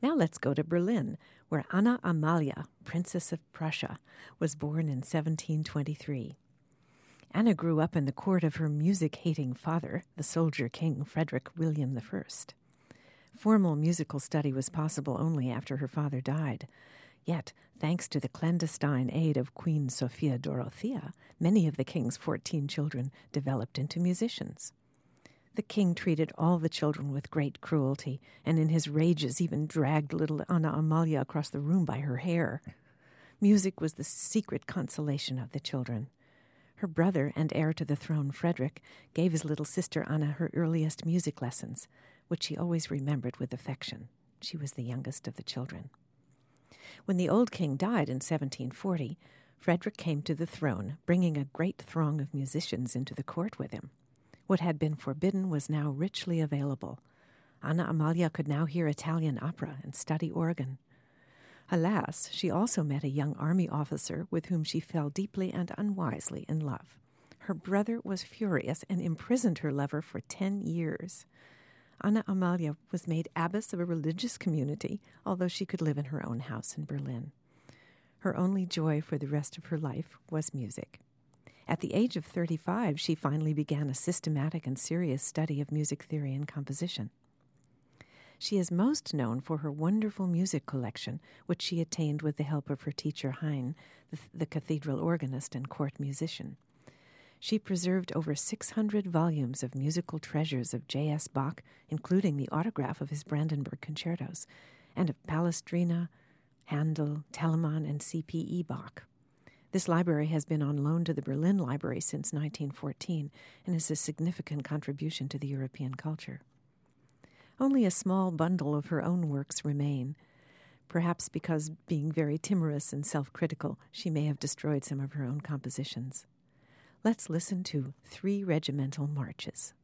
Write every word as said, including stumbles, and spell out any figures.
Now let's go to Berlin, where Anna Amalia, Princess of Prussia, was born in seventeen twenty-three. Anna grew up in the court of her music-hating father, the soldier king Frederick William the First. Formal musical study was possible only after her father died. Yet, thanks to the clandestine aid of Queen Sophia Dorothea, many of the king's fourteen children developed into musicians. The king treated all the children with great cruelty, and in his rages even dragged little Anna Amalia across the room by her hair. Music was the secret consolation of the children. Her brother and heir to the throne, Frederick, gave his little sister Anna her earliest music lessons, which she always remembered with affection. She was the youngest of the children. When the old king died in seventeen forty, Frederick came to the throne, bringing a great throng of musicians into the court with him. What had been forbidden was now richly available. Anna Amalia could now hear Italian opera and study organ. Alas, she also met a young army officer with whom she fell deeply and unwisely in love. Her brother was furious and imprisoned her lover for ten years. Anna Amalia was made abbess of a religious community, although she could live in her own house in Berlin. Her only joy for the rest of her life was music. At the age of thirty-five, she finally began a systematic and serious study of music theory and composition. She is most known for her wonderful music collection, which she attained with the help of her teacher Hein, the, the cathedral organist and court musician. She preserved over six hundred volumes of musical treasures of J S Bach, including the autograph of his Brandenburg concertos, and of Palestrina, Handel, Telemann, and C P E Bach. This library has been on loan to the Berlin Library since nineteen fourteen and is a significant contribution to the European culture. Only a small bundle of her own works remain. Perhaps because, being very timorous and self-critical, she may have destroyed some of her own compositions. Let's listen to Three Regimental Marches.